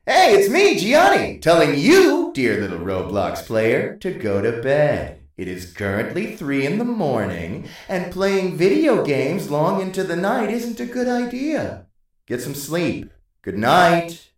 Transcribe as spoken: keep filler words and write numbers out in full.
Hey, it's me, Gianni, telling you, dear little Roblox player, to go to bed. It is currently three in the morning, and playing video games long into the night isn't a good idea. Get some sleep. Good night.